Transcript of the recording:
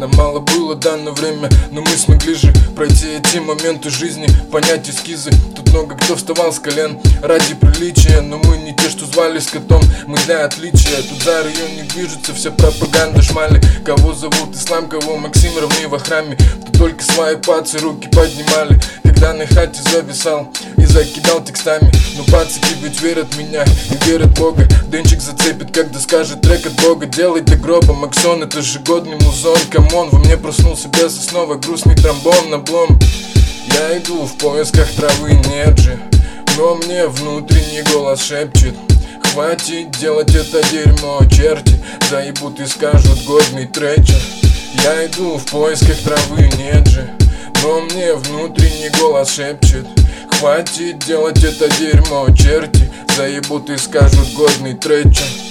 Нам мало было дано время, но мы смогли же пройти эти моменты жизни, понять эскизы. Тут много кто вставал с колен ради приличия, но мы не те, что звали скотом, мы для отличия. Тут за район не движется вся пропаганда шмали. Кого зовут Ислам, кого Максим, равны во храме. Тут только свои пацы руки поднимали, когда на хате зависал и закидал текстами. Но пацики ведь верят в меня и верят в Бога. Денчик зацепит, когда скажет трек от Бога. Делай до гроба, Максон, это же годный музон. Камон, во мне проснулся без основы грустный тромбон на блом. Я иду в поисках травы, нет же, но мне внутренний голос шепчет: хватит делать это дерьмо, черти заебут и скажут годный тречер. Я иду в поисках травы, нет же, но мне внутренний голос шепчет: хватит делать это дерьмо, черти заебут и скажут годный тречер.